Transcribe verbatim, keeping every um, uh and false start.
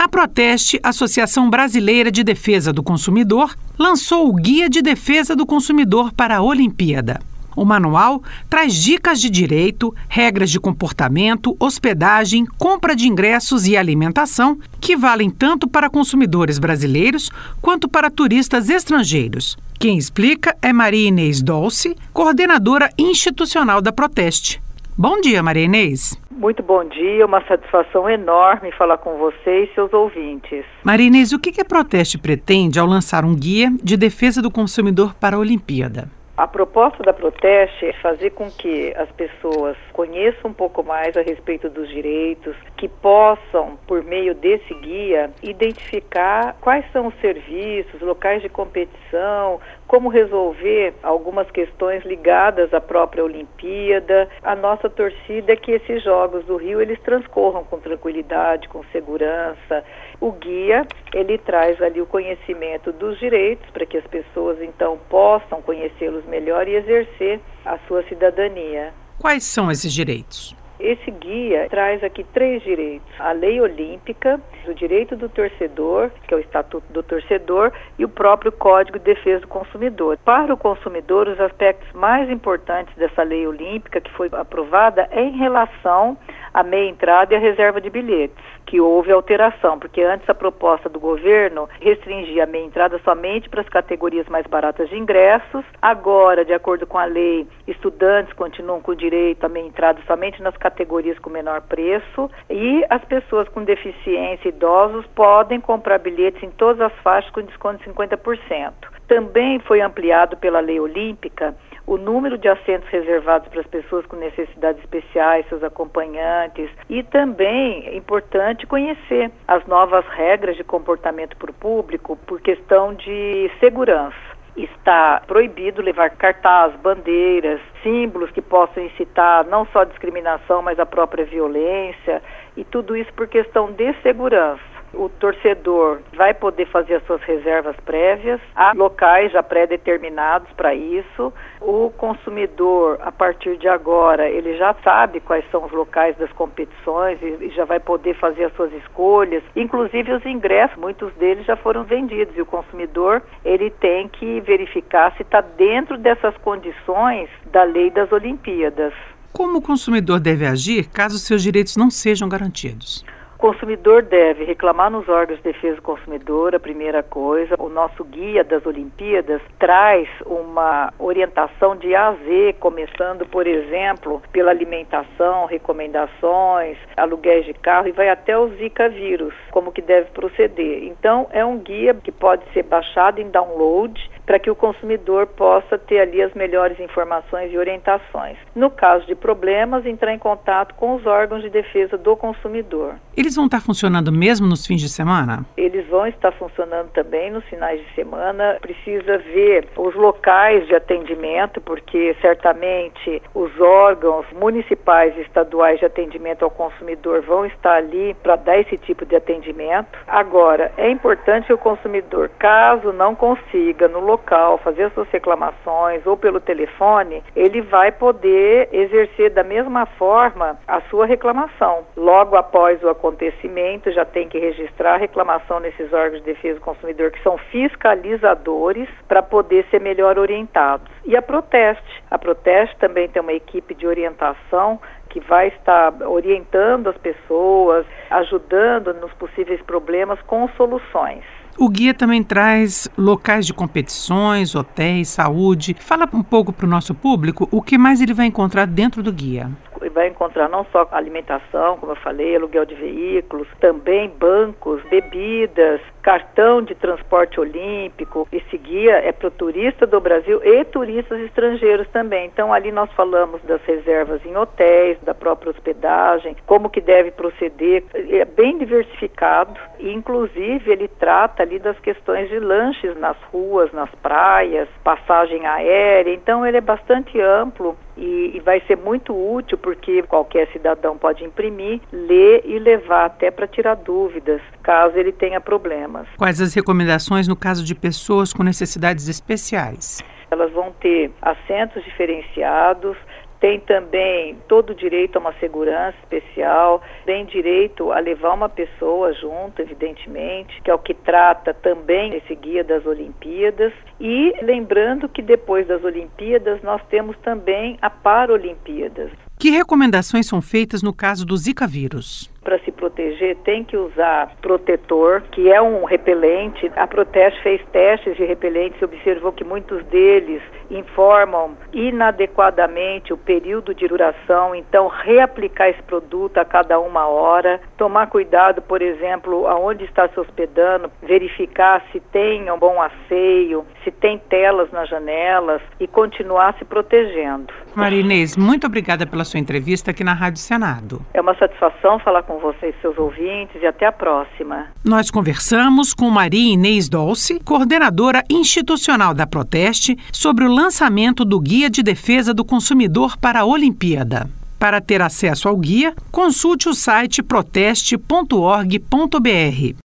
A Proteste, Associação Brasileira de Defesa do Consumidor, lançou o Guia de Defesa do Consumidor para a Olimpíada. O manual traz dicas de direito, regras de comportamento, hospedagem, compra de ingressos e alimentação que valem tanto para consumidores brasileiros quanto para turistas estrangeiros. Quem explica é Maria Inês Dolce, coordenadora institucional da Proteste. Bom dia, Maria Inês. Muito bom dia, uma satisfação enorme falar com você e seus ouvintes. Maria Inês, o que a Proteste pretende ao lançar um guia de defesa do consumidor para a Olimpíada? A proposta da Proteste é fazer com que as pessoas conheçam um pouco mais a respeito dos direitos, que possam, por meio desse guia, identificar quais são os serviços, locais de competição, como resolver algumas questões ligadas à própria Olimpíada. A nossa torcida é que esses Jogos do Rio eles transcorram com tranquilidade, com segurança. O guia, ele traz ali o conhecimento dos direitos para que as pessoas então possam conhecê-los melhor e exercer a sua cidadania. Quais são esses direitos? Esse guia traz aqui três direitos: a lei olímpica, o direito do torcedor, que é o Estatuto do Torcedor, e o próprio Código de Defesa do Consumidor. Para o consumidor, os aspectos mais importantes dessa lei olímpica que foi aprovada é em relação à meia entrada e à reserva de bilhetes, que houve alteração, porque antes a proposta do governo restringia a meia entrada somente para as categorias mais baratas de ingressos. Agora, de acordo com a lei, estudantes continuam com direito à meia entrada somente nas categorias com menor preço, e as pessoas com deficiência e idosos podem comprar bilhetes em todas as faixas com desconto de cinquenta por cento. Também foi ampliado pela lei olímpica o número de assentos reservados para as pessoas com necessidades especiais, seus acompanhantes, e também é importante conhecer as novas regras de comportamento para o público por questão de segurança. Está proibido levar cartaz, bandeiras, símbolos que possam incitar não só a discriminação, mas a própria violência, e tudo isso por questão de segurança. O torcedor vai poder fazer as suas reservas prévias, há locais já pré-determinados para isso. O consumidor, a partir de agora, ele já sabe quais são os locais das competições e já vai poder fazer as suas escolhas. Inclusive os ingressos, muitos deles já foram vendidos, e o consumidor ele tem que verificar se está dentro dessas condições da lei das Olimpíadas. Como o consumidor deve agir caso seus direitos não sejam garantidos? O consumidor deve reclamar nos órgãos de defesa do consumidor, a primeira coisa. O nosso guia das Olimpíadas traz uma orientação de A a Z, começando, por exemplo, pela alimentação, recomendações, aluguéis de carro, e vai até o Zika vírus, como que deve proceder. Então, é um guia que pode ser baixado em download para que o consumidor possa ter ali as melhores informações e orientações. No caso de problemas, entrar em contato com os órgãos de defesa do consumidor. Eles vão estar funcionando mesmo nos fins de semana? Eles vão estar funcionando também nos finais de semana. Precisa ver os locais de atendimento, porque certamente os órgãos municipais e estaduais de atendimento ao consumidor vão estar ali para dar esse tipo de atendimento. Agora, é importante que o consumidor, caso não consiga no local fazer as suas reclamações ou pelo telefone, ele vai poder exercer da mesma forma a sua reclamação. Logo após o acontecimento, já tem que registrar a reclamação nesses órgãos de defesa do consumidor, que são fiscalizadores, para poder ser melhor orientados. E a Proteste. A Proteste também tem uma equipe de orientação que vai estar orientando as pessoas, ajudando nos possíveis problemas com soluções. O guia também traz locais de competições, hotéis, saúde. Fala um pouco para o nosso público o que mais ele vai encontrar dentro do guia. Vai encontrar não só alimentação, como eu falei, aluguel de veículos, também bancos, bebidas, cartão de transporte olímpico. Esse guia é para o turista do Brasil e turistas estrangeiros também. Então, ali nós falamos das reservas em hotéis, da própria hospedagem, como que deve proceder. É bem diversificado e, inclusive, ele trata ali das questões de lanches nas ruas, nas praias, passagem aérea. Então, ele é bastante amplo e, e vai ser muito útil, porque qualquer cidadão pode imprimir, ler e levar até para tirar dúvidas, caso ele tenha problemas. Quais as recomendações no caso de pessoas com necessidades especiais? Elas vão ter assentos diferenciados, tem também todo o direito a uma segurança especial, tem direito a levar uma pessoa junto, evidentemente, que é o que trata também esse guia das Olimpíadas. E lembrando que depois das Olimpíadas nós temos também a Paralimpíadas. Que recomendações são feitas no caso do Zika vírus? Para se proteger, tem que usar protetor, que é um repelente. A Proteste fez testes de repelentes e observou que muitos deles informam inadequadamente o período de duração. Então, reaplicar esse produto a cada uma hora. Tomar cuidado, por exemplo, aonde está se hospedando, verificar se tem um bom asseio, se tem telas nas janelas e continuar se protegendo. Maria Inês, muito obrigada pela sua entrevista aqui na Rádio Senado. É uma satisfação falar com vocês, seus ouvintes, e até a próxima. Nós conversamos com Maria Inês Dolce, coordenadora institucional da Proteste, sobre o lançamento do Guia de Defesa do Consumidor para a Olimpíada. Para ter acesso ao guia, consulte o site proteste ponto org ponto br.